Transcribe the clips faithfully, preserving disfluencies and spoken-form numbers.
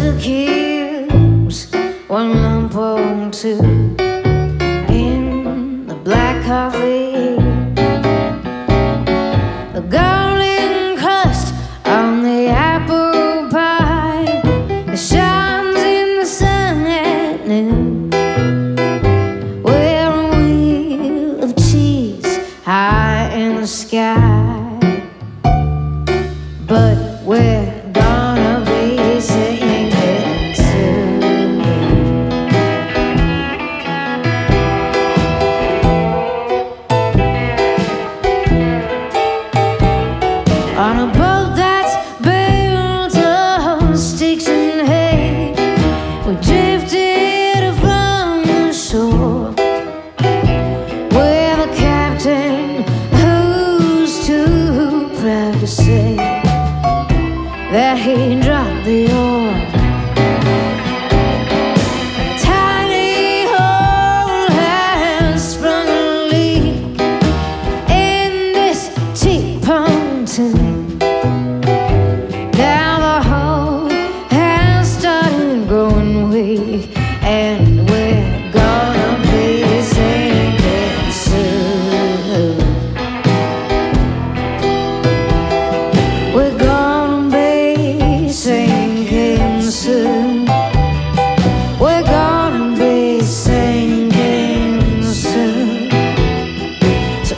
sugar cubes, one lump or two in the black coffee, the golden crust on the apple pie, it shines in the sun at noon. We're a wheel of cheese high in the sky, but we're gonna be singing soon. On a boat that's built of sticks and hay, we drifted from the shore with a captain who's too proud to say that he dropped the oar. And a tiny hole has sprung a leak in this cheap pontoon. Now the hole has started growing weak, and we're gonna be sinking soon. We're gonna be sinking soon. We're gonna be sinking soon. So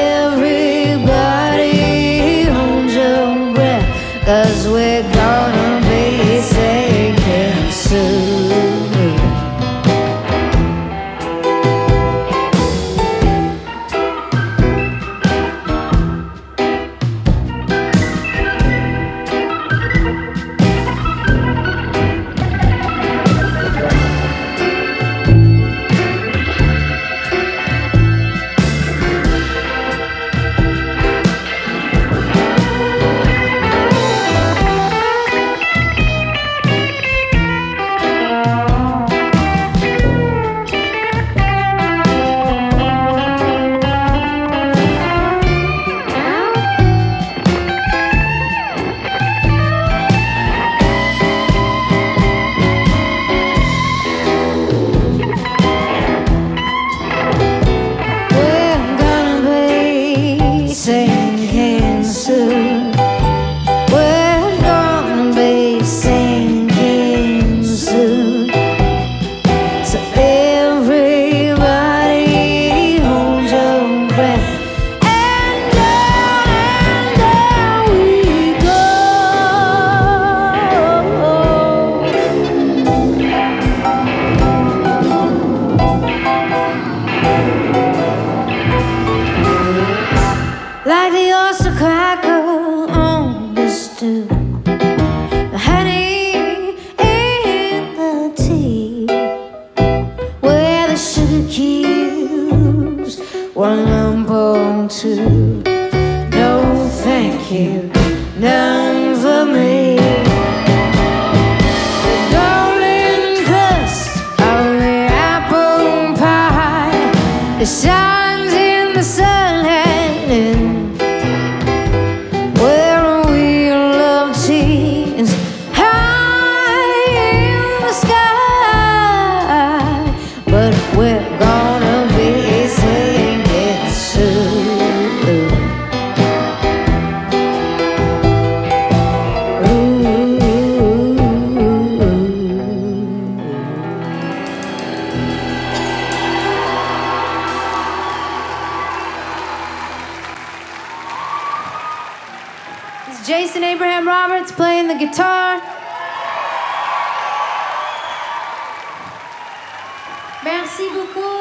everybody hold your breath, 'cause we're gonna be sinking soon. We're gonna be sinking soon. We're gonna be sinking soon. So everybody hold your breath, and down and down we go. Like the oyster cracker on the stew, the honey in the tea, where the sugar cubes, one lump or two. No thank you, none for me. The golden crust on the apple pie, it shines in the sun at noon. We're a wheel of cheese high in the sky, but we're gonna be singing soon. It's Jason Abraham Roberts playing the guitar. Merci beaucoup.